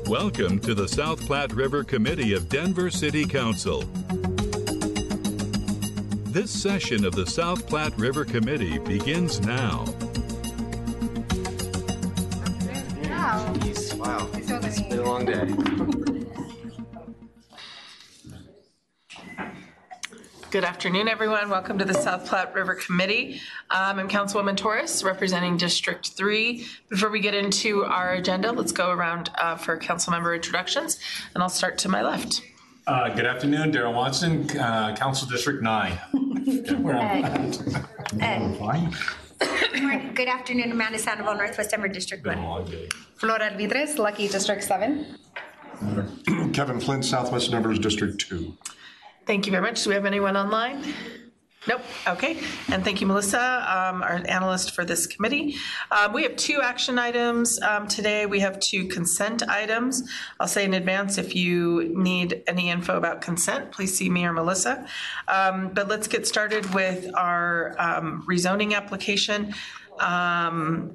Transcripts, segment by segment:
Welcome to the South Platte River Committee of Denver City Council. This session of the South Platte River Committee begins now. Wow. Jeez, wow. It's been a long day. Good afternoon, everyone. Welcome to the South Platte River Committee. I'm Councilwoman Torres, representing District 3. Before we get into our agenda, let's go around for council member introductions, and I'll start to my left. Good afternoon, Darrell Watson, Council District 9. Good afternoon, Amanda Sandoval, Northwest Denver District 1. Flora Alvidrez, Lucky District 7. Kevin Flint, Southwest Denver District 2. Thank you very much. Do we have anyone online? Nope. Okay. And thank you, Melissa, our analyst for this committee. We have 2 action items today. We have 2 consent items. I'll say in advance, if you need any info about consent, please see me or Melissa. But let's get started with our rezoning application at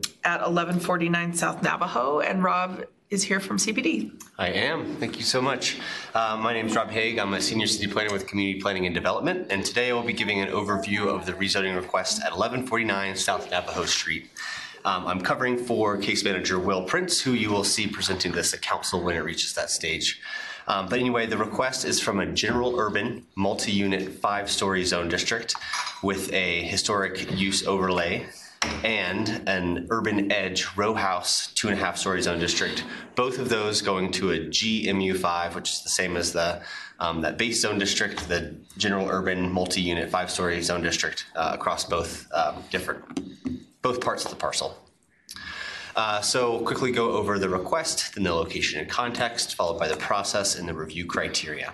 1149 South Navajo. And Rob is here from CPD. I am. Thank you so much. My name is Rob Haig. I'm a senior city planner with Community Planning and Development, and today I will be giving an overview of the rezoning request at 1149 South Navajo Street. I'm covering for case manager Will Prince, who you will see presenting this at council when it reaches that stage. But anyway, the request is from a general urban multi-unit 5-story zone district with a historic use overlay and an urban edge row house 2.5-story zone district. Both of those going to a GMU5, which is the same as the that base zone district, the general urban multi-unit 5-story zone district across both parts of the parcel. So quickly go over the request, then the location and context, followed by the process and the review criteria.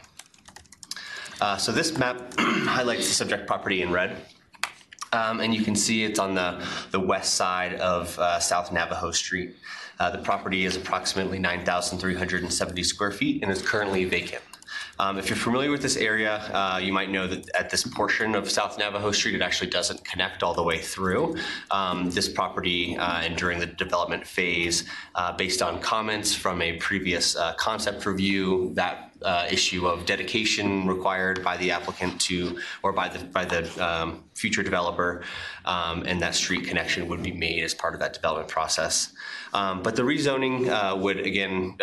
So this map highlights the subject property in red. And you can see it's on the west side of South Navajo Street. The property is approximately 9,370 square feet and is currently vacant. If you're familiar with this area, you might know that at this portion of South Navajo Street, it actually doesn't connect all the way through. This property and during the development phase, based on comments from a previous concept review, that issue of dedication required by the applicant to, or by the future developer, and that street connection would be made as part of that development process. But the rezoning would again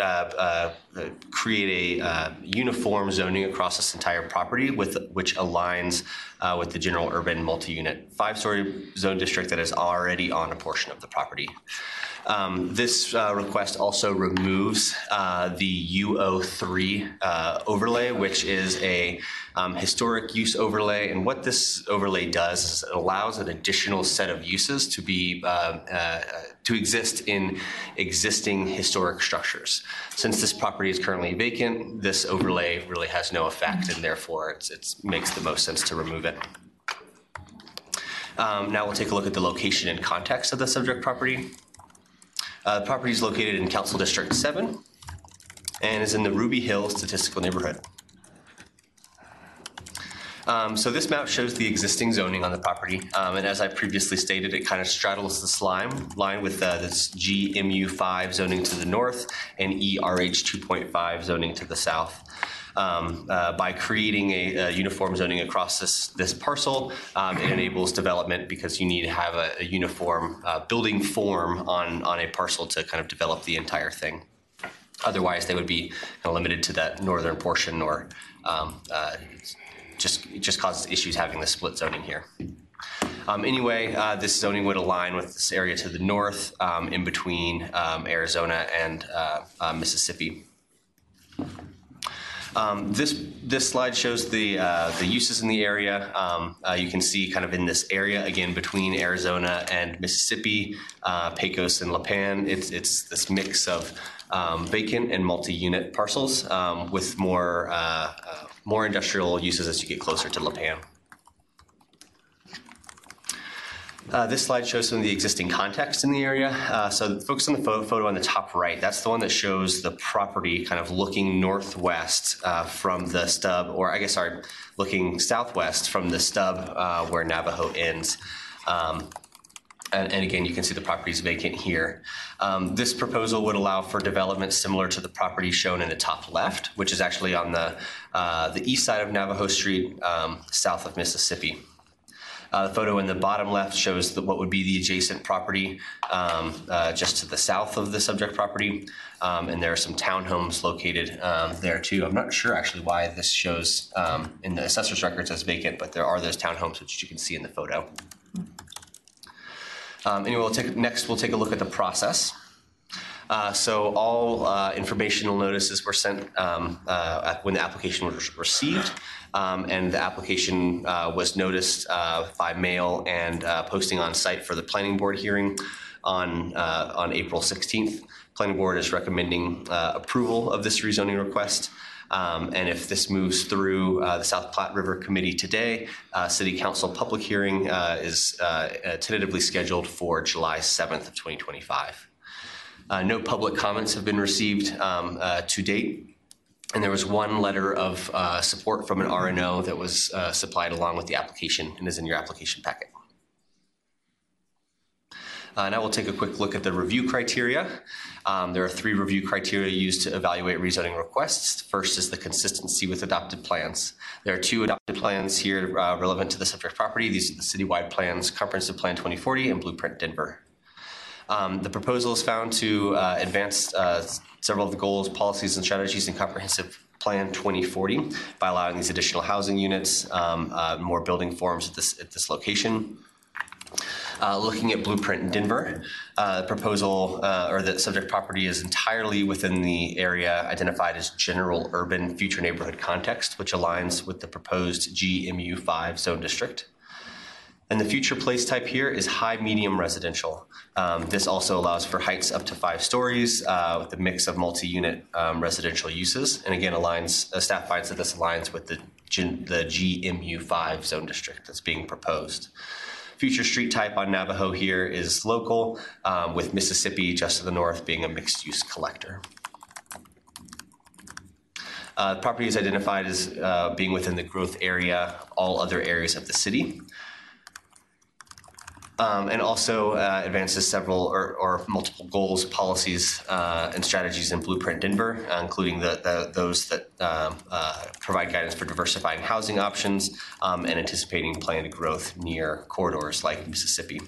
create a uniform zoning across this entire property, which aligns with the general urban multi-unit 5-story zone district that is already on a portion of the property. This request also removes the UO3 overlay, which is a historic use overlay. And what this overlay does is it allows an additional set of uses to be to exist in existing historic structures. Since this property is currently vacant, this overlay really has no effect, and therefore it makes the most sense to remove it. Now we'll take a look at the location and context of the subject property. The property is located in Council District 7 and is in the Ruby Hill Statistical Neighborhood. So this map shows the existing zoning on the property, and as I previously stated, it kind of straddles this line with this GMU5 zoning to the north and ERH 2.5 zoning to the south. By creating a uniform zoning across this parcel, it enables development because you need to have a uniform building form on a parcel to kind of develop the entire thing. Otherwise, they would be kind of limited to that northern portion, or it just causes issues having the split zoning here. Anyway, this zoning would align with this area to the north, in between Arizona and Mississippi. This slide shows the uses in the area. You can see kind of in this area, again, between Arizona and Mississippi, Pecos and La Pan, it's this mix of vacant and multi-unit parcels with more industrial uses as you get closer to La Pan. This slide shows some of the existing context in the area. So focus on the photo on the top right. That's the one that shows the property kind of looking northwest from the stub, or I guess, sorry, looking southwest from the stub where Navajo ends. And again, you can see the property is vacant here. This proposal would allow for development similar to the property shown in the top left, which is actually on the east side of Navajo Street, south of Mississippi. The photo in the bottom left shows what would be the adjacent property just to the south of the subject property. And there are some townhomes located there too. I'm not sure actually why this shows in the assessor's records as vacant, but there are those townhomes which you can see in the photo. Anyway, next we'll take a look at the process. So all informational notices were sent when the application was received, and the application was noticed by mail and posting on site for the planning board hearing on April 16th. Planning board is recommending approval of this rezoning request. And if this moves through the South Platte River Committee today, City Council public hearing is tentatively scheduled for July 7th of 2025. No public comments have been received to date, and there was one letter of support from an RNO that was supplied along with the application and is in your application packet. Now we'll take a quick look at the review criteria. There are 3 review criteria used to evaluate rezoning requests. First is the consistency with adopted plans. There are 2 adopted plans here relevant to the subject property. These are the citywide plans, Comprehensive Plan 2040 and Blueprint Denver. The proposal is found to advance several of the goals, policies, and strategies in Comprehensive Plan 2040 by allowing these additional housing units, more building forms at this location. Looking at Blueprint in Denver, the proposal or the subject property is entirely within the area identified as general urban future neighborhood context, which aligns with the proposed GMU5 zone district. And the future place type here is high medium residential. This also allows for heights up to 5 stories with a mix of multi-unit residential uses. And again, staff finds that this aligns with the GMU5 zone district that's being proposed. Future street type on Navajo here is local, with Mississippi just to the north being a mixed-use collector. The property is identified as being within the growth area, all other areas of the city. And also advances several or multiple goals, policies, and strategies in Blueprint Denver, including those that provide guidance for diversifying housing options and anticipating planned growth near corridors like Mississippi.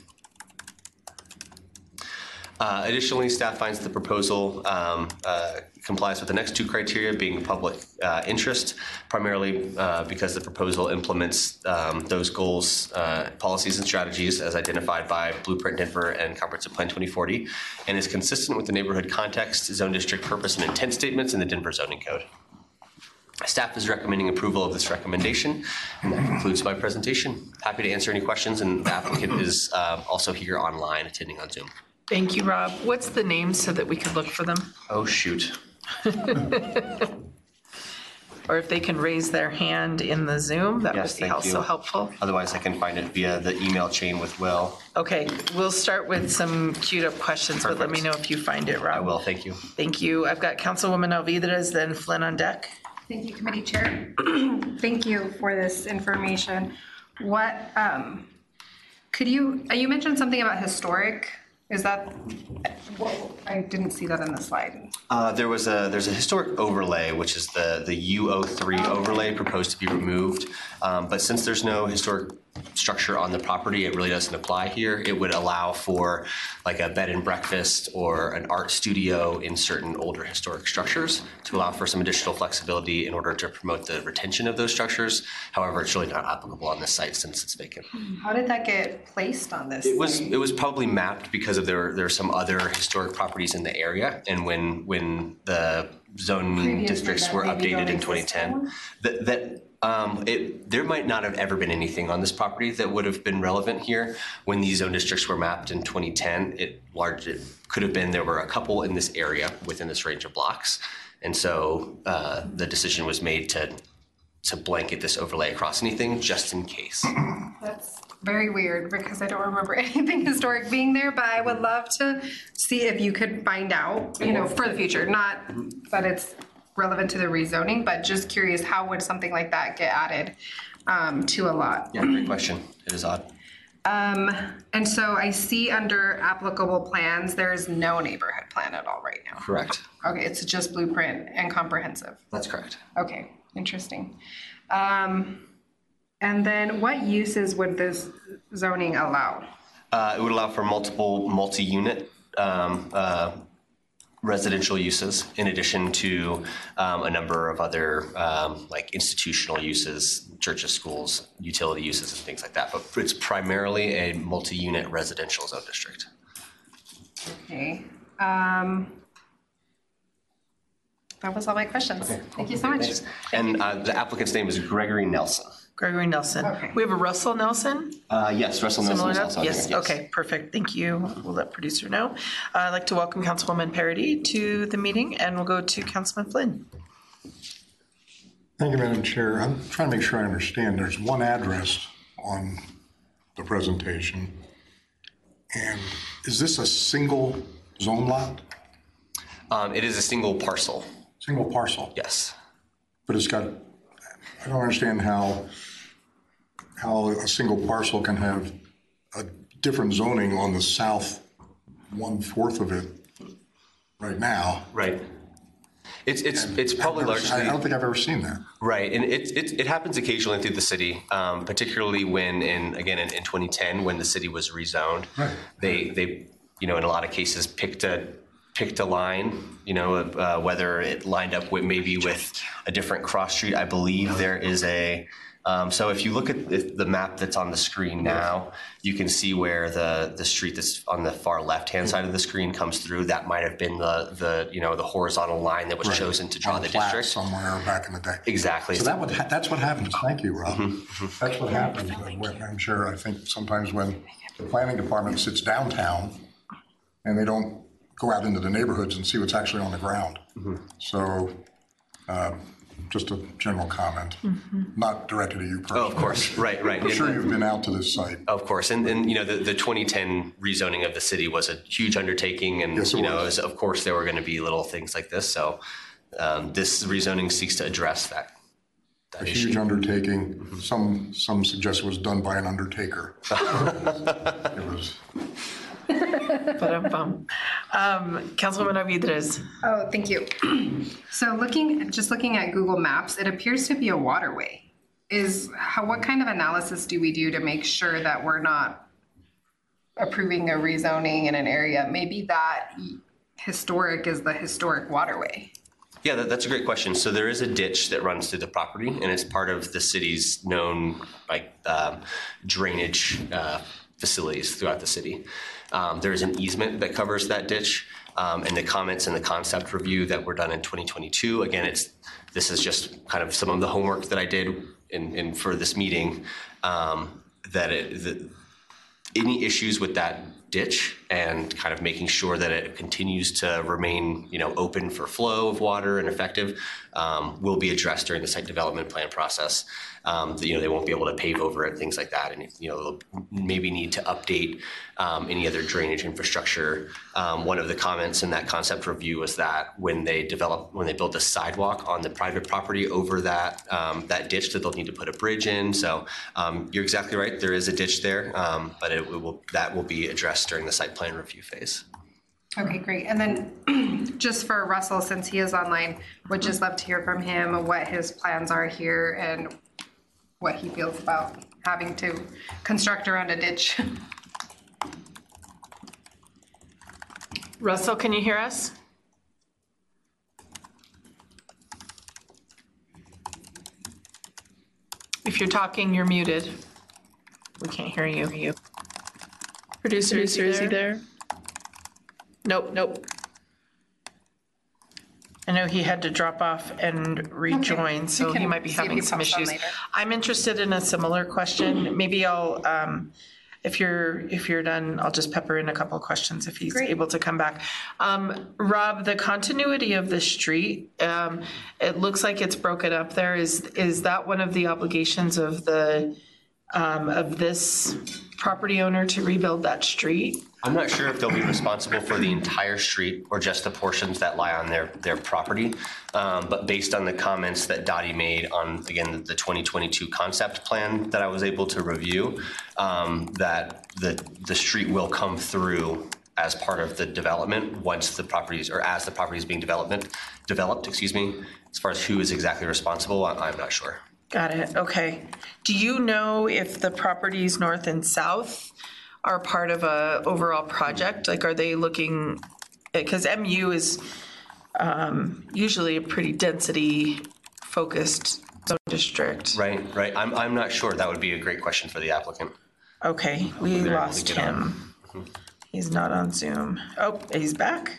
Additionally, staff finds the proposal complies with the next 2 criteria, being public interest, primarily because the proposal implements those goals, policies, and strategies as identified by Blueprint Denver and Comprehensive Plan 2040, and is consistent with the neighborhood context, zone district purpose, and intent statements in the Denver Zoning Code. Staff is recommending approval of this recommendation, and that concludes my presentation. Happy to answer any questions, and the applicant is also here online attending on Zoom. Thank you, Rob. What's the name so that we could look for them? Oh, shoot. Or if they can raise their hand in the Zoom, that Yes, would be thank also you. helpful. Otherwise, I can find it via the email chain with Will. Okay, we'll start with some queued up questions, but let me know if you find it, Rob. I will, thank you. Thank you. I've got Councilwoman Alvidrez, then Flynn on deck. Thank you, Committee Chair. Thank you for this information. What, you mentioned something about historic. Is that, I didn't see that in the slide. There's a historic overlay, which is the U03 overlay proposed to be removed. But since there's no historic structure on the property, it really doesn't apply here. It would allow for like a bed and breakfast or an art studio in certain older historic structures to allow for some additional flexibility in order to promote the retention of those structures. However, it's really not applicable on this site since it's vacant. How did that get placed on this? It was probably mapped because of there are some other historic properties in the area, and when the zoning districts were updated in 2010, there might not have ever been anything on this property that would have been relevant here. When these zone districts were mapped in 2010, it could have been there were a couple in this area within this range of blocks, and so the decision was made to blanket this overlay across anything just in case. That's very weird because I don't remember anything historic being there, but I would love to see if you could find out, for the future, not that it's relevant to the rezoning, but just curious, how would something like that get added to a lot? Yeah, great question. It is odd. And so I see under applicable plans, there is no neighborhood plan at all right now. Correct. Okay, it's just blueprint and comprehensive. That's correct. Okay, interesting. And then what uses would this zoning allow? It would allow for multiple multi-unit residential uses in addition to a number of other like institutional uses, churches, schools, utility uses, and things like that. But it's primarily a multi-unit residential zone district. Okay. That was all my questions. Thank you so much. Thanks. And the applicant's name is Gregory Nelson. Gregory Nelson. Okay. We have a Russell Nelson? Yes, Russell Nelson Similar is enough? also here. Yes, okay, perfect, thank you. We'll let producer know. I'd like to welcome Councilwoman Parity to the meeting, and we'll go to Councilman Flynn. Thank you, Madam Chair. I'm trying to make sure I understand. There's one address on the presentation. And is this a single zone lot? It is a single parcel. Single parcel? Yes. But it's got, I don't understand how a single parcel can have a different zoning on the south 1/4 of it right now. Right. It's probably largely. I don't think I've ever seen that. Right, and it happens occasionally through the city, particularly when in 2010 when the city was rezoned, Right. they in a lot of cases picked a line, whether it lined up with maybe with a different cross street. I believe there is a. So if you look at the map that's on the screen now, you can see where the street that's on the far left-hand side of the screen comes through. That might have been the horizontal line that was Right. chosen to draw On the plat district. somewhere back in the day. Exactly. So that's what happens. Thank you, Rob. That's what happens. I'm sure, I think sometimes when the planning department sits downtown and they don't go out into the neighborhoods and see what's actually on the ground. So just a general comment, not directed at you personally. Oh, of course. Right. I'm sure you've been out to this site. Of course, and the 2010 rezoning of the city was a huge undertaking, and Yes, it was. of course there were going to be little things like this. So this rezoning seeks to address that A issue. huge undertaking. Some suggest it was done by an undertaker. It was. Councilwoman Arvidrez. Oh, thank you. So looking at Google Maps, it appears to be a waterway. What kind of analysis do we do to make sure that we're not approving a rezoning in an area? Maybe that historic is the historic waterway. Yeah, that's a great question. So there is a ditch that runs through the property, and it's part of the city's known drainage facilities throughout the city. There is an easement that covers that ditch, and the comments and the concept review that were done in 2022. Again, this is just kind of some of the homework that I did in for this meeting. Any issues with that ditch and kind of making sure that it continues to remain, open for flow of water and effective, will be addressed during the site development plan process. They won't be able to pave over it, things like that, and they'll maybe need to update any other drainage infrastructure. One of the comments in that concept review was that when they build a sidewalk on the private property over that ditch, that they'll need to put a bridge in. So you're exactly right. There is a ditch there, but that will be addressed during the site plan review phase. Okay, great. And then just for Russell, since he is online, would just love to hear from him what his plans are here and what he feels about having to construct around a ditch. Russell, can you hear us? If you're talking, you're muted. We can't hear you. Producer, is he there? Nope. I know he had to drop off and rejoin, so We he can might be see if having he some pops on issues. later. I'm interested in a similar question. Maybe I'll, if you're done, I'll just pepper in a couple of questions if he's Great. able to come back. Rob, the continuity of the street, it looks like it's broken up there. Is that one of the obligations of the of this property owner to rebuild that street? I'm not sure if they'll be responsible for the entire street or just the portions that lie on their property. But based on the comments that Dottie made on, again, the 2022 concept plan that I was able to review, that the street will come through as part of the development once the properties, or as the property is being developed, excuse me. As far as who is exactly responsible, I'm not sure. Got it, okay. Do you know if the properties north and south are part of a overall project? Like, are they looking, because MU is usually a pretty density-focused zone district. Right. I'm not sure. That would be a great question for the applicant. Okay, we they're able to lost get on. him. He's not on Zoom. Oh, he's back.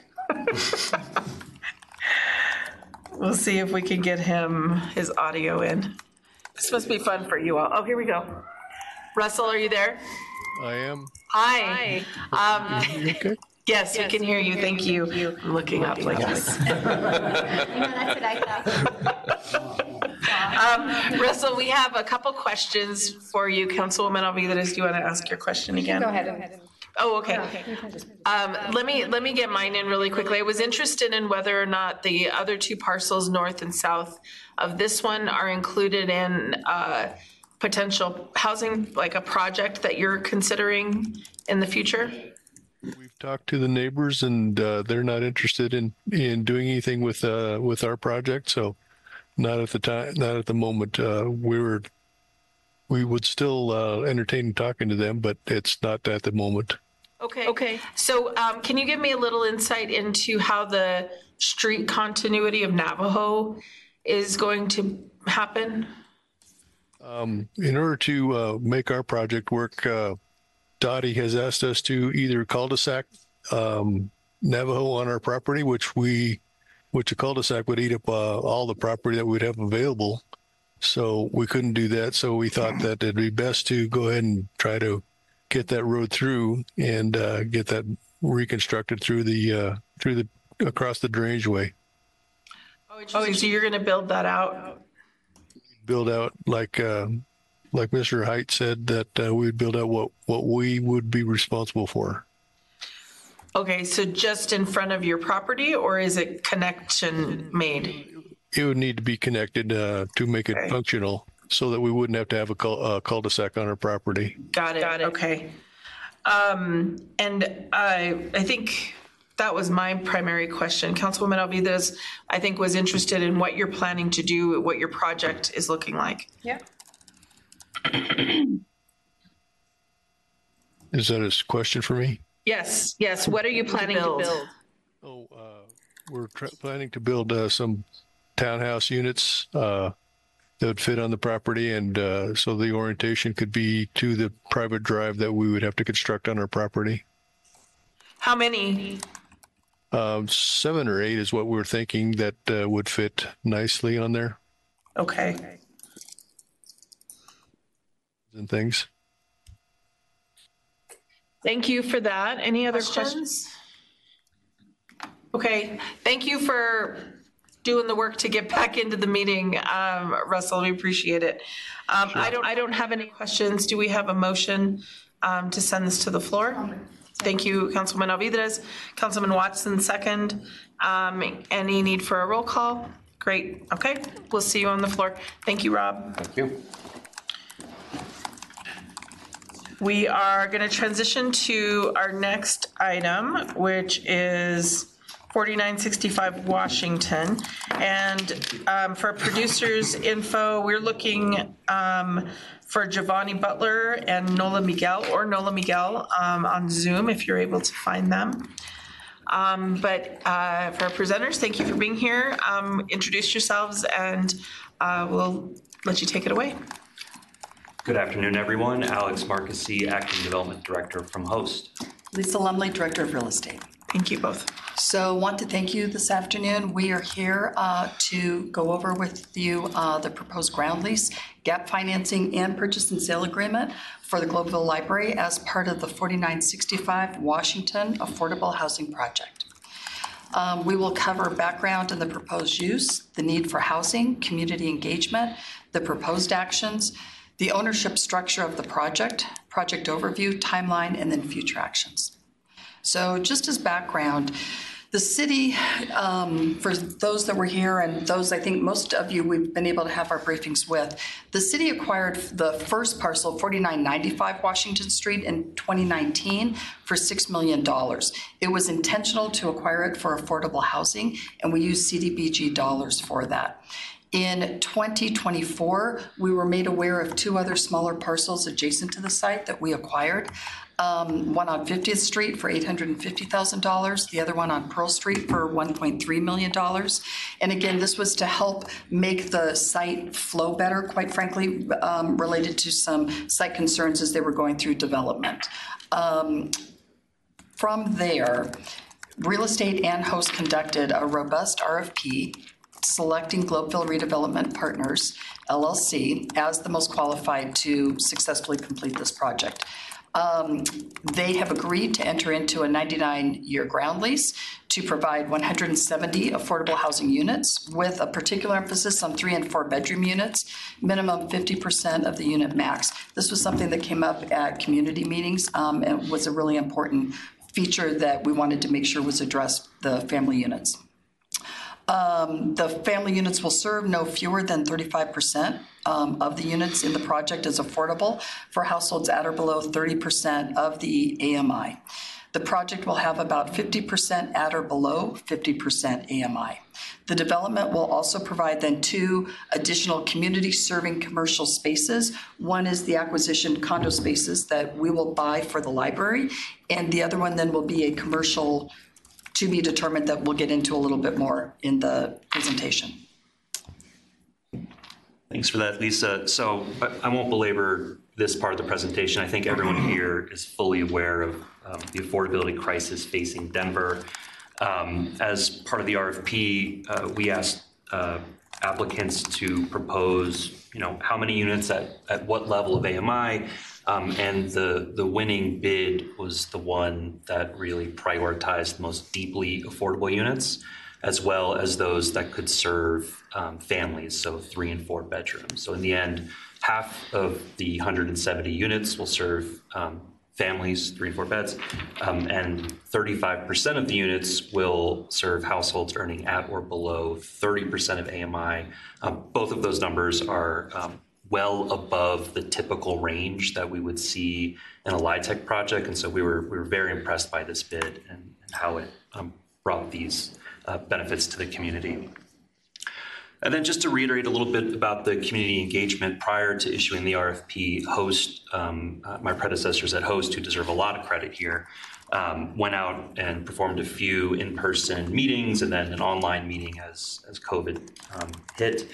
We'll see if we can get his audio in. This must be fun for you all. Oh, here we go. Russell, are you there? I am. Hi. Okay. Yes, we can hear you. Thank you. I'm looking up like this. That's what I thought. Russell, we have a couple questions for you. Councilwoman Alvidares, do you want to ask your question again? Go ahead. Oh, okay. Let me get mine in really quickly. I was interested in whether or not the other two parcels, north and south of this one, are included in potential housing, like a project that you're considering in the future? We've talked to the neighbors, and they're not interested in doing anything with our project. So, not at the moment. We would still entertain talking to them, but it's not at the moment. Okay. So can you give me a little insight into how the street continuity of Navajo is going to happen? In order to make our project work, Dottie has asked us to either cul-de-sac Navajo on our property, which a cul-de-sac would eat up all the property that we'd have available. So we couldn't do that. So we thought that it'd be best to go ahead and try to get that road through and get that reconstructed through the across the drainageway. Oh, so you're going to build that out? Build out like Mr. Height said, that we'd build out what we would be responsible for. Okay, so just in front of your property, or is it connection made? It would need to be connected to make it functional, so that we wouldn't have to have a cul-de-sac on our property. Got it. Okay. And I think that was my primary question. Councilwoman Alvidares, I think, was interested in what you're planning to do, what your project is looking like. Yeah. Is that a question for me? Yes. What are you planning to build? Oh, we're planning to build some townhouse units that would fit on the property, and so the orientation could be to the private drive that we would have to construct on our property. How many? 7 or 8 is what we're thinking that would fit nicely on there. Okay. And things. Thank you for that. Any other questions? Okay. Thank you for doing the work to get back into the meeting, Russell. We appreciate it. I don't have any questions. Do we have a motion to send this to the floor? Thank you, Councilman Alvidares. Councilman Watson, second. Any need for a roll call? Great. Okay. We'll see you on the floor. Thank you, Rob. Thank you. We are going to transition to our next item, which is 4965 Washington. And for producers' info, we're looking for Giovanni Butler and Nola Miguel on Zoom, if you're able to find them. But for our presenters, thank you for being here. Introduce yourselves, and we'll let you take it away. Good afternoon, everyone. Alex Marquesi, Acting Development Director from Host. Lisa Lumley, Director of Real Estate. Thank you both. So want to thank you this afternoon. We are here to go over with you the proposed ground lease, gap financing, and purchase and sale agreement for the Globeville Library as part of the 4965 Washington Affordable Housing Project. We will cover background in the proposed use, the need for housing, community engagement, the proposed actions, the ownership structure of the project, project overview, timeline, and then future actions. So just as background, the city, for those that were here and those I think most of you we've been able to have our briefings with, the city acquired the first parcel, 4995 Washington Street, in 2019 for $6 million. It was intentional to acquire it for affordable housing, and we used CDBG dollars for that. In 2024, we were made aware of two other smaller parcels adjacent to the site that we acquired. One on 50th Street for $850,000, the other one on Pearl Street for $1.3 million. And again, this was to help make the site flow better, quite frankly, related to some site concerns as they were going through development. From there, Real Estate and Host conducted a robust RFP selecting Globeville Redevelopment Partners, LLC, as the most qualified to successfully complete this project. They have agreed to enter into a 99-year ground lease to provide 170 affordable housing units with a particular emphasis on 3 and 4 bedroom units, minimum 50% of the unit max. This was something that came up at community meetings and was a really important feature that we wanted to make sure was addressed, the family units. The family units will serve no fewer than 35% of the units in the project as affordable for households at or below 30% of the AMI. The project will have about 50% at or below 50% AMI. The development will also provide then 2 additional community-serving commercial spaces. One is the acquisition condo spaces that we will buy for the library, and the other one then will be a commercial to be determined that we'll get into a little bit more in the presentation. Thanks for that, Lisa. So I won't belabor this part of the presentation. I think everyone here is fully aware of the affordability crisis facing Denver. As part of the RFP, we asked applicants to propose, how many units at what level of AMI, and the winning bid was the one that really prioritized the most deeply affordable units, as well as those that could serve families, so 3 and 4 bedrooms. So in the end, half of the 170 units will serve families, 3 and 4 beds, and 35% of the units will serve households earning at or below 30% of AMI. Both of those numbers are well above the typical range that we would see in a LIHTC project, and so we were very impressed by this bid and how it brought these benefits to the community. And then just to reiterate a little bit about the community engagement prior to issuing the RFP, Host, my predecessors at Host, who deserve a lot of credit here, went out and performed a few in-person meetings and then an online meeting as COVID hit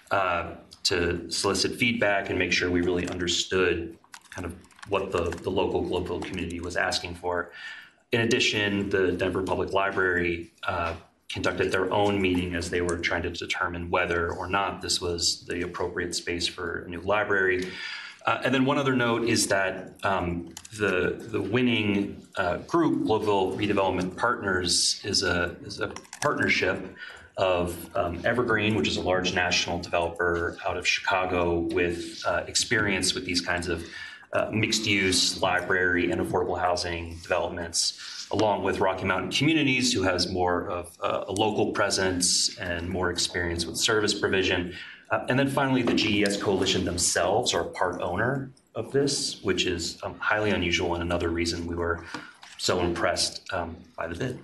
to solicit feedback and make sure we really understood kind of what the local Globeville community was asking for. In addition, the Denver Public Library conducted their own meeting as they were trying to determine whether or not this was the appropriate space for a new library. And then one other note is that the winning group, Globeville Redevelopment Partners, is a partnership of Evergreen, which is a large national developer out of Chicago with experience with these kinds of mixed-use library and affordable housing developments, along with Rocky Mountain Communities, who has more of a local presence and more experience with service provision. And then finally, the GES Coalition themselves are part owner of this, which is highly unusual and another reason we were so impressed by the bid.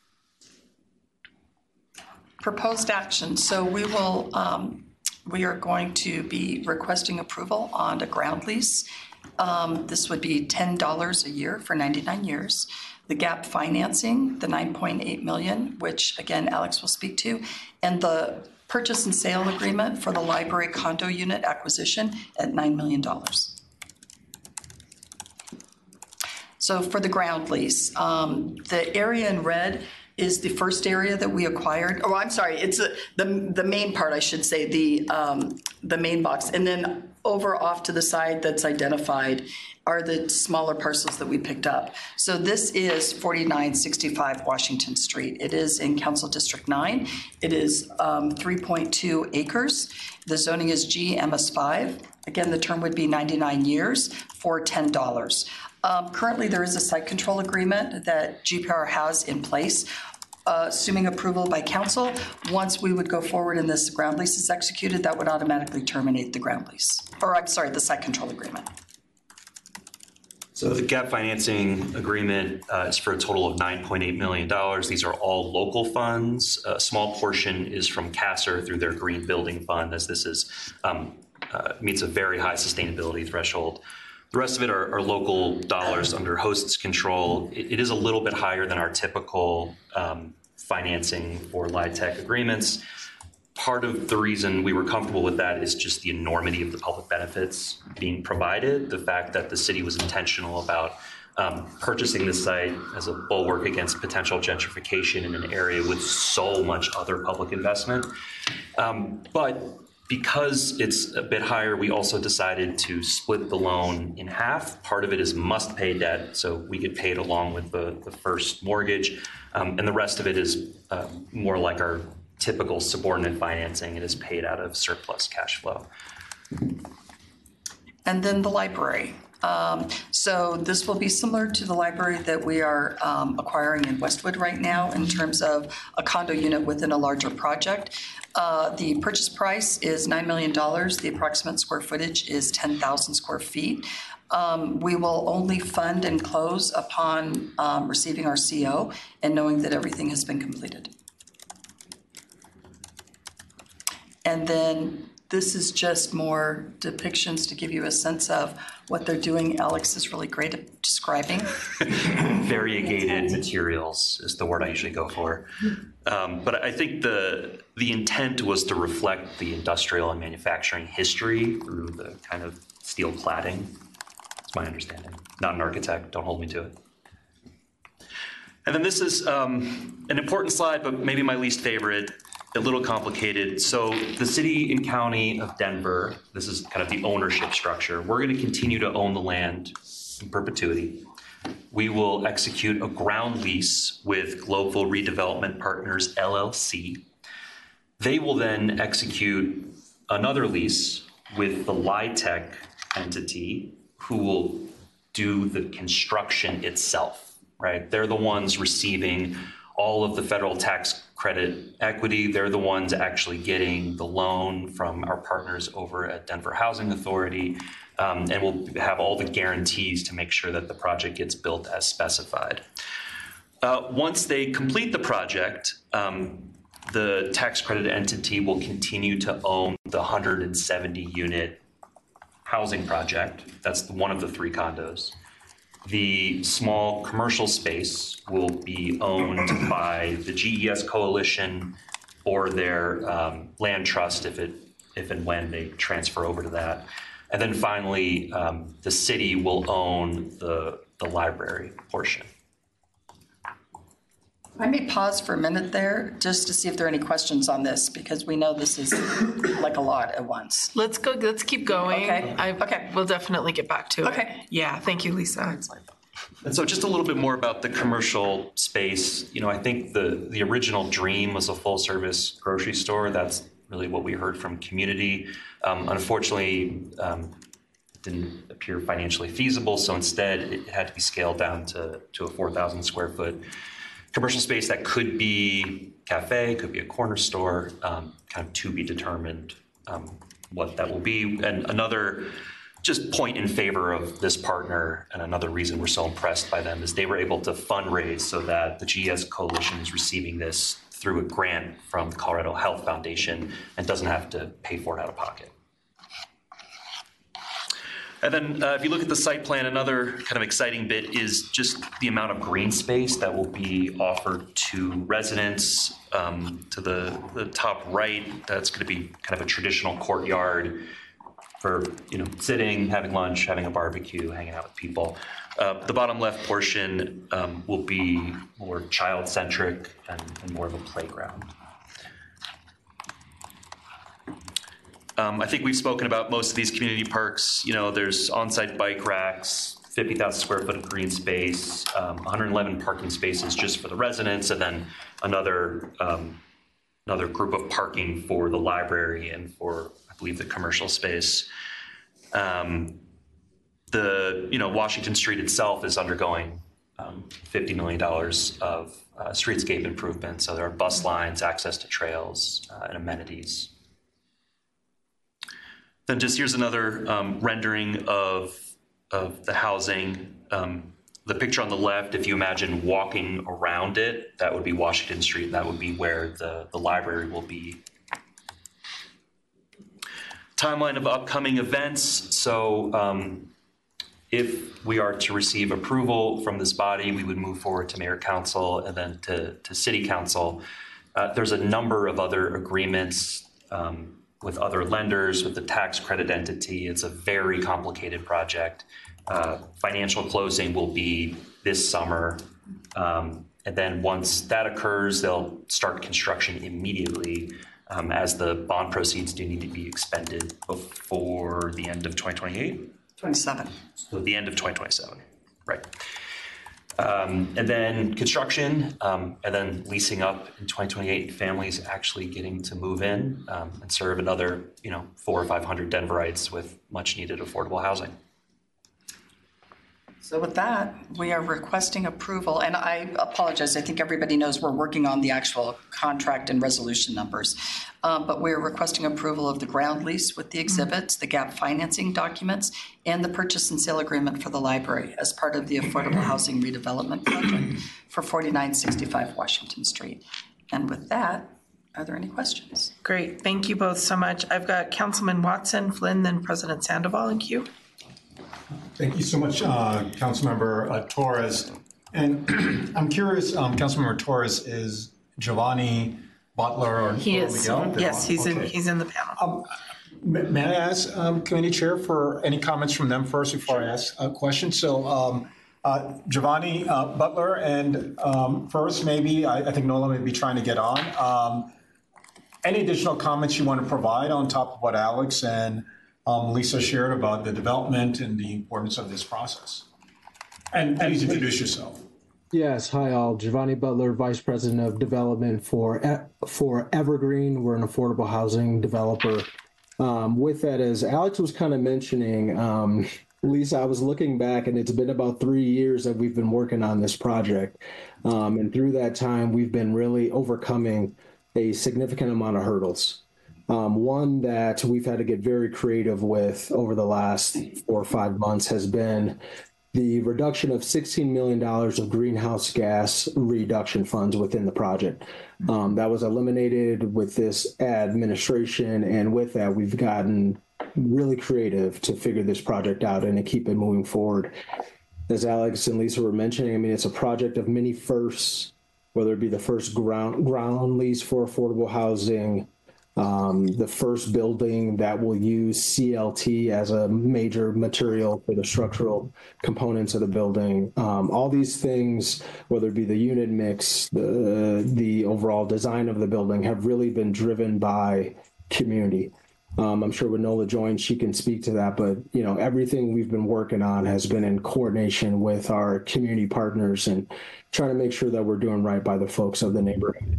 Proposed action. So we are going to be requesting approval on a ground lease. This would be $10 a year for 99 years. The gap financing, the $9.8 million, which again, Alex will speak to, and the purchase and sale agreement for the library condo unit acquisition at $9 million. So for the ground lease, the area in red is the first area that we acquired. Oh, I'm sorry, it's the main part, I should say, the main box. And then over off to the side that's identified are the smaller parcels that we picked up. So this is 4965 Washington Street. It is in Council District 9. It is 3.2 acres. The zoning is GMS5. Again, the term would be 99 years for $10. Currently, there is a site control agreement that GPR has in place. Assuming approval by council, once we would go forward and this ground lease is executed, that would automatically terminate the ground lease, or I'm sorry, the site control agreement. So the gap financing agreement is for a total of $9.8 million. These are all local funds. A small portion is from CASR through their Green Building Fund, as this is meets a very high sustainability threshold. The rest of it are local dollars under host's control. It is a little bit higher than our typical financing for LIHTC agreements. Part of the reason we were comfortable with that is just the enormity of the public benefits being provided, the fact that the city was intentional about purchasing this site as a bulwark against potential gentrification in an area with so much other public investment. But because it's a bit higher, we also decided to split the loan in half. Part of it is must-pay debt, so we get paid along with the first mortgage, and the rest of it is more like our typical subordinate financing. It is paid out of surplus cash flow. And then the library. So this will be similar to the library that we are acquiring in Westwood right now in terms of a condo unit within a larger project. The purchase price is $9 million. The approximate square footage is 10,000 square feet. We will only fund and close upon receiving our CO and knowing that everything has been completed. And then this is just more depictions to give you a sense of what they're doing. Alex is really great at describing. Variegated materials is the word I usually go for. But I think the intent was to reflect the industrial and manufacturing history through the kind of steel cladding. That's my understanding. Not an architect, don't hold me to it. And then this is an important slide, but maybe my least favorite. A little complicated. So the city and county of Denver, this is kind of the ownership structure. We're going to continue to own the land in perpetuity. We will execute a ground lease with Global Redevelopment Partners, LLC. They will then execute another lease with the LIHTC entity who will do the construction itself, right? They're the ones receiving all of the federal tax credit equity. They're the ones actually getting the loan from our partners over at Denver Housing Authority, and we'll have all the guarantees to make sure that the project gets built as specified. Once they complete the project, the tax credit entity will continue to own the 170 unit housing project. That's one of the 3 condos. The small commercial space will be owned by the GES Coalition or their land trust if and when they transfer over to that. And then finally, the city will own the library portion. I may pause for a minute there just to see if there are any questions on this, because we know this is like a lot at once. Let's keep going. Okay. We'll definitely get back to it. Okay. Yeah, thank you, Lisa. And so just a little bit more about the commercial space. You know, I think the original dream was a full service grocery store. That's really what we heard from community. Unfortunately, it didn't appear financially feasible. So instead it had to be scaled down to a 4,000 square foot commercial space that could be cafe, could be a corner store, kind of to be determined what that will be. And another just point in favor of this partner, and another reason we're so impressed by them, is they were able to fundraise so that the GES Coalition is receiving this through a grant from the Colorado Health Foundation and doesn't have to pay for it out of pocket. And then if you look at the site plan, another kind of exciting bit is just the amount of green space that will be offered to residents. To the top right, that's going to be kind of a traditional courtyard for, you know, sitting, having lunch, having a barbecue, hanging out with people. The bottom left portion will be more child-centric and more of a playground. I think we've spoken about most of these community parks. You know, there's on-site bike racks, 50,000 square foot of green space, 111 parking spaces just for the residents, and then another group of parking for the library and for, I believe, the commercial space. Washington Street itself is undergoing $50 million of streetscape improvements. So there are bus lines, access to trails, and amenities. Then just here's another rendering of the housing. The picture on the left, if you imagine walking around it, that would be Washington Street, and that would be where the library will be. Timeline of upcoming events. So if we are to receive approval from this body, we would move forward to Mayor Council and then to City Council. There's a number of other agreements with other lenders, with the tax credit entity. It's a very complicated project. Financial closing will be this summer. And then once that occurs, they'll start construction immediately, as the bond proceeds do need to be expended before the end of 2028. 27. So the end of 2027, right. And then construction, and then leasing up in 2028, families actually getting to move in and serve another, 400 or 500 Denverites with much needed affordable housing. So with that, we are requesting approval, and I apologize, I think everybody knows we're working on the actual contract and resolution numbers, but we're requesting approval of the ground lease with the exhibits, the gap financing documents, and the purchase and sale agreement for the library as part of the Affordable Housing Redevelopment Project for 4965 Washington Street. And with that, are there any questions? Great, thank you both so much. I've got Councilman Watson, Flynn, then President Sandoval in queue. Thank you so much, Councilmember Torres. And I'm curious, Councilmember Torres, is Giovanni Butler or He is. Miguel? Yes, he's Okay. in the panel. May I ask Committee Chair for any comments from them first before I ask a question? So Giovanni Butler, and first maybe, I think Nola may be trying to get on. Any additional comments you want to provide on top of what Alex and Lisa shared about the development and the importance of this process? And please introduce yourself. Yes, hi all. Giovanni Butler, Vice President of Development for Evergreen. We're an affordable housing developer. With that, as Alex was kind of mentioning, Lisa, I was looking back and it's been about 3 years that we've been working on this project. And through that time, we've been really overcoming a significant amount of hurdles. One that we've had to get very creative with over the last 4 or 5 months has been the reduction of $16 million of greenhouse gas reduction funds within the project. That was eliminated with this administration, and with that, we've gotten really creative to figure this project out and to keep it moving forward. As Alex and Lisa were mentioning, I mean, it's a project of many firsts, whether it be the first ground lease for affordable housing, the first building that will use CLT as a major material for the structural components of the building. All these things, whether it be the unit mix, the overall design of the building, have really been driven by community. I'm sure when Nola joins, she can speak to that, but everything we've been working on has been in coordination with our community partners and trying to make sure that we're doing right by the folks of the neighborhood.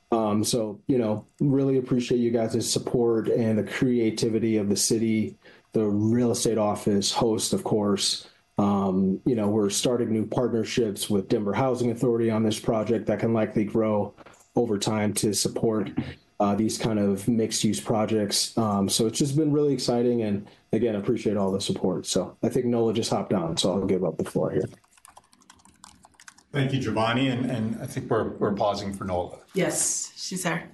So, really appreciate you guys' support and the creativity of the city, the real estate office, host, of course. We're starting new partnerships with Denver Housing Authority on this project that can likely grow over time to support these kind of mixed-use projects. So it's just been really exciting, and again, appreciate all the support. So I think Nola just hopped on, so I'll give up the floor here. Thank you, Giovanni, and I think we're pausing for Nola. Yes, she's there.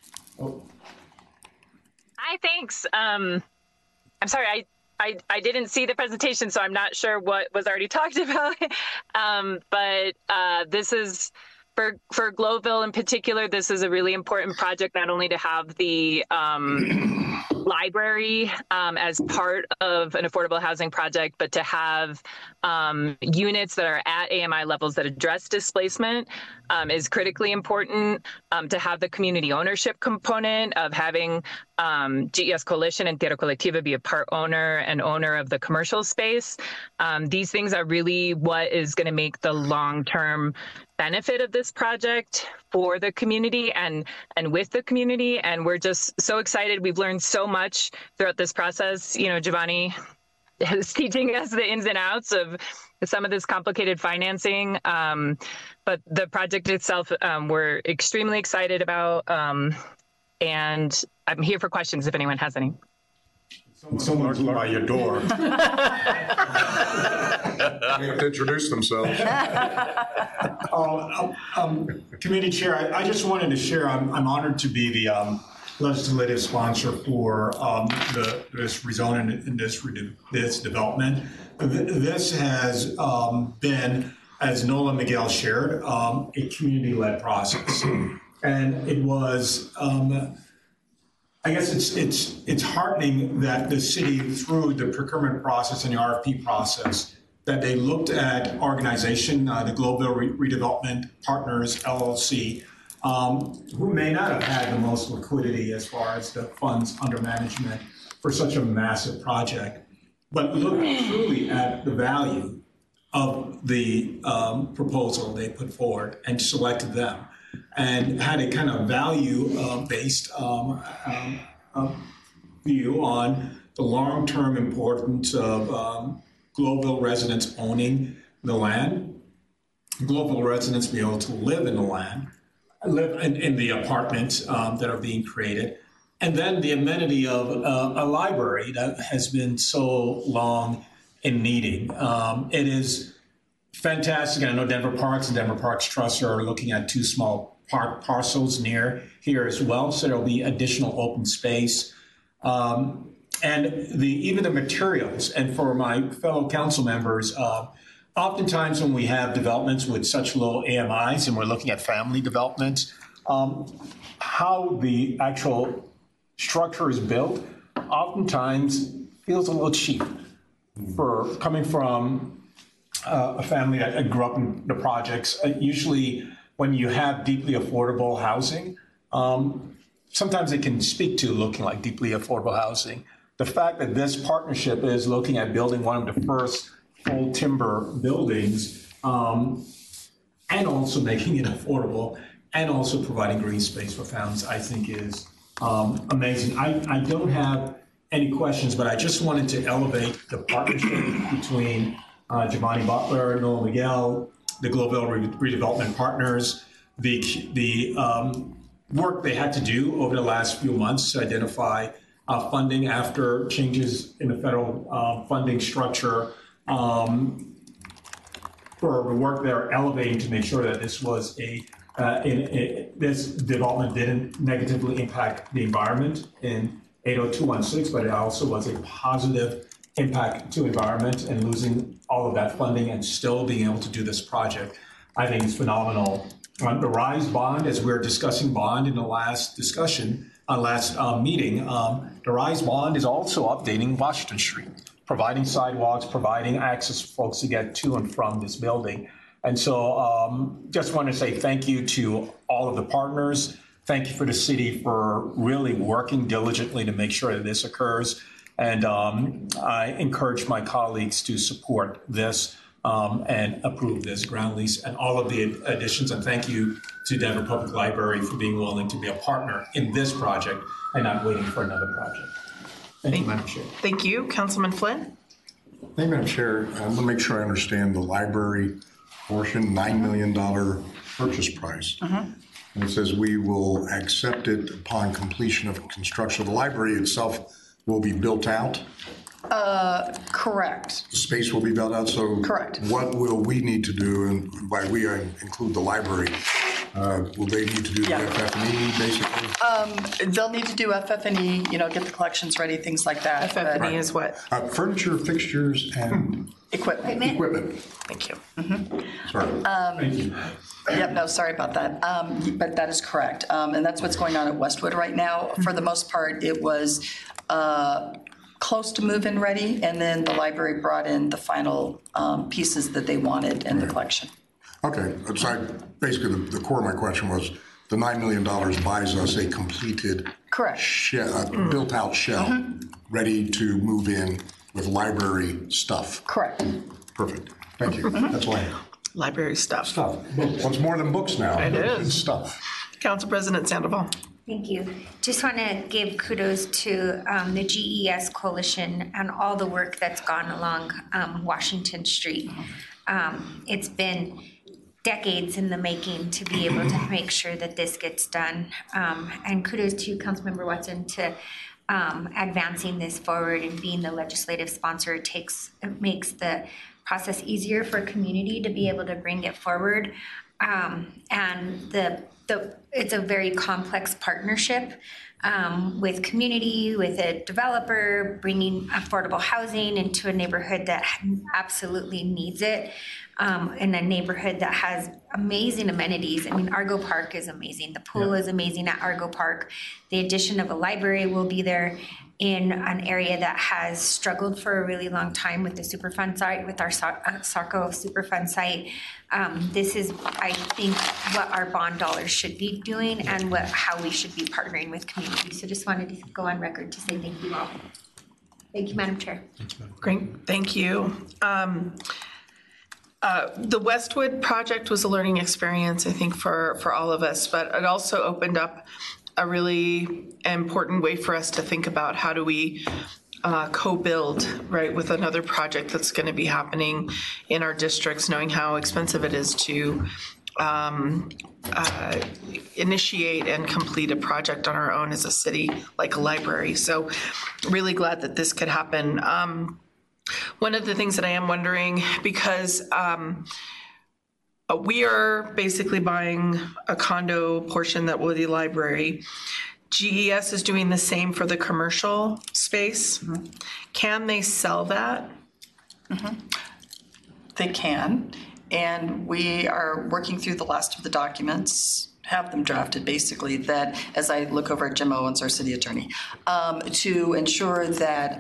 Hi, thanks. I'm sorry, I didn't see the presentation, so I'm not sure what was already talked about. But this is, for Globeville in particular, this is a really important project, not only to have the library as part of an affordable housing project, but to have units that are at AMI levels that address displacement is critically important. To have the community ownership component of having GES Coalition and Tierra Colectiva be a part owner and owner of the commercial space. These things are really what is going to make the long-term benefit of this project for the community and with the community. And we're just so excited. We've learned so much throughout this process. Giovanni is teaching us the ins and outs of some of this complicated financing. But the project itself, we're extremely excited about. And I'm here for questions if anyone has any. Someone's by your door. They have to introduce themselves. Committee Chair, I just wanted to share, I'm honored to be the legislative sponsor for this rezoning and this development. This has been, as Nola Miguel shared, a community-led process. And it was, I guess it's heartening that the city, through the procurement process and the RFP process, that they looked at organization, the Globeville Redevelopment Partners, LLC, who may not have had the most liquidity as far as the funds under management for such a massive project, but looked truly at the value of the proposal they put forward and selected them, and had a kind of value-based view on the long-term importance of Globeville residents owning the land, Globeville residents being able to live in the land, live in the apartments that are being created, and then the amenity of a library that has been so long in needing. It is fantastic. I know Denver Parks and Denver Parks Trust are looking at 2 small parcels near here as well, so there'll be additional open space. And even the materials, and for my fellow council members, oftentimes when we have developments with such low AMIs and we're looking at family developments, how the actual structure is built oftentimes feels a little cheap for coming from a family that grew up in the projects. Usually when you have deeply affordable housing, sometimes it can speak to looking like deeply affordable housing. The fact that this partnership is looking at building one of the first full timber buildings and also making it affordable and also providing green space for families, I think is amazing. I don't have any questions, but I just wanted to elevate the partnership between Giovanni Butler, Nola Miguel, the Globeville Redevelopment Partners, the work they had to do over the last few months to identify funding after changes in the federal funding structure, for the work they're elevating to make sure that this was this development didn't negatively impact the environment in 80216, but it also was a positive impact to environment, and losing all of that funding and still being able to do this project, I think is phenomenal. The RISE bond, as we were discussing bond in the last discussion, last meeting, the RISE bond is also updating Washington Street, providing sidewalks, providing access for folks to get to and from this building. And so just want to say thank you to all of the partners. Thank you for the city for really working diligently to make sure that this occurs. And I encourage my colleagues to support this and approve this ground lease and all of the additions. And thank you to Denver Public Library for being willing to be a partner in this project and not waiting for another project. Thank you, Madam Chair. Thank you. Councilman Flynn? Thank you, Madam Chair. I want to make sure I understand the library portion, $9 million purchase price. And it says we will accept it upon completion of construction. The library itself will be built out? Correct. The space will be built out, so correct. What will we need to do, and by we I include the library, will they need to do the FF&E basically? They'll need to do FF&E, get the collections ready, things like that. FF&E is what? Furniture, fixtures, and equipment. Thank you. Sorry. Thank you. Yep, no, sorry about that. But that is correct. And that's what's going on at Westwood right now. For the most part, it was close to move-in ready, and then the library brought in the final pieces that they wanted in the collection. Okay, so basically the core of my question was the $9 million buys us a completed built-out shell ready to move in with library stuff. Correct. Perfect. Thank you. That's all I have. Library stuff. Stuff. What's more than books now? It is. Stuff. Council President Sandoval. Thank you. Just want to give kudos to the GES Coalition and all the work that's gone along Washington Street. It's been decades in the making to be able to make sure that this gets done. And kudos to Councilmember Watson to advancing this forward and being the legislative sponsor. It makes the process easier for community to be able to bring it forward. And it's a very complex partnership with community, with a developer, bringing affordable housing into a neighborhood that absolutely needs it, in a neighborhood that has amazing amenities. I mean, Argo Park is amazing. The pool is amazing at Argo Park. The addition of a library will be there in an area that has struggled for a really long time with the Superfund site, with our Sarco Superfund site. This is, I think, what our bond dollars should be doing and how we should be partnering with communities. So just wanted to go on record to say thank you all. Thank you, Madam Chair. Great, thank you. The Westwood project was a learning experience, I think, for all of us, but it also opened up a really important way for us to think about how do we co-build, right, with another project that's going to be happening in our districts, knowing how expensive it is to initiate and complete a project on our own as a city, like a library. So really glad that this could happen. One of the things that I am wondering, because we are basically buying a condo portion that will be library. GES is doing the same for the commercial space. Mm-hmm. Can they sell that? Mm-hmm. They can, and we are working through the last of the documents, have them drafted basically, that as I look over at Jim Owens, our city attorney, to ensure that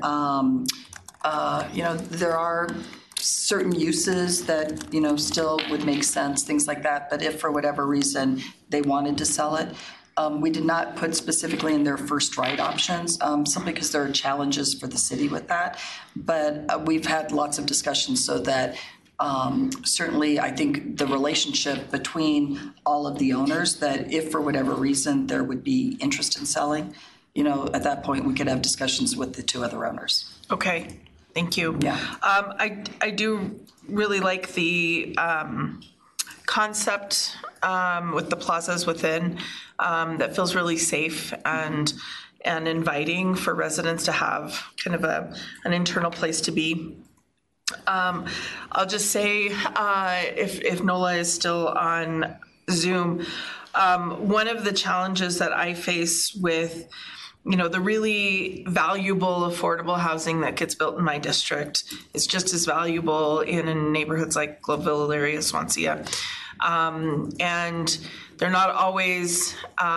there are certain uses that, still would make sense, things like that. But if for whatever reason they wanted to sell it, we did not put specifically in their first right options, simply because there are challenges for the city with that. But we've had lots of discussions so that certainly I think the relationship between all of the owners, that if for whatever reason there would be interest in selling, at that point we could have discussions with the two other owners. Okay. Thank you. Yeah. I do really like the concept with the plazas within that feels really safe and inviting for residents to have kind of an internal place to be. I'll just say, if Nola is still on Zoom, one of the challenges that I face with the really valuable affordable housing that gets built in my district is just as valuable in neighborhoods like Globeville area, Swansea. And they're not always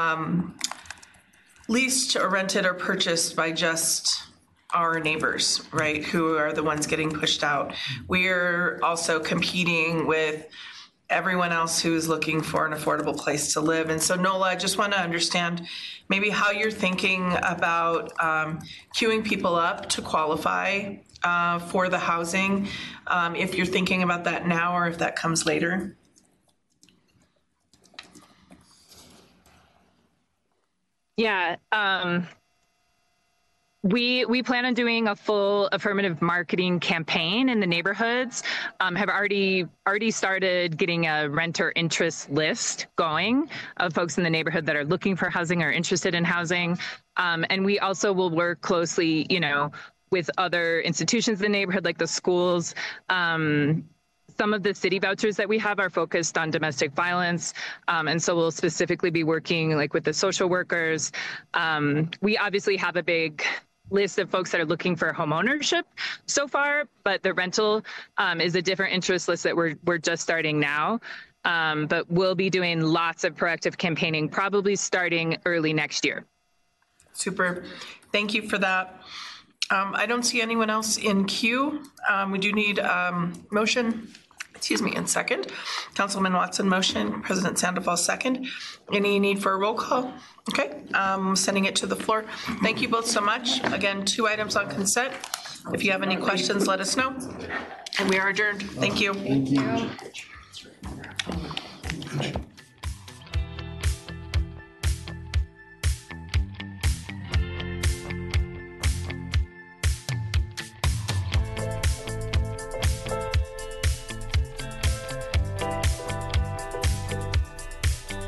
leased or rented or purchased by just our neighbors, right, who are the ones getting pushed out. We're also competing with everyone else who's looking for an affordable place to live. And so, Nola, I just want to understand maybe how you're thinking about queuing people up to qualify for the housing, if you're thinking about that now or if that comes later. Yeah. We plan on doing a full affirmative marketing campaign in the neighborhoods, have already started getting a renter interest list going of folks in the neighborhood that are looking for housing or interested in housing. And we also will work closely, with other institutions in the neighborhood, like the schools. Some of the city vouchers that we have are focused on domestic violence. And so we'll specifically be working with the social workers. We obviously have a big list of folks that are looking for home ownership so far, but the rental is a different interest list that we're just starting now. But we'll be doing lots of proactive campaigning, probably starting early next year. Super. Thank you for that. I don't see anyone else in queue. We do need motion, and second. Councilman Watson motion, President Sandoval second. Any need for a roll call? Okay, sending it to the floor. Thank you both so much. Again, 2 items on consent. If you have any questions, let us know. And we are adjourned. Thank you. Thank you.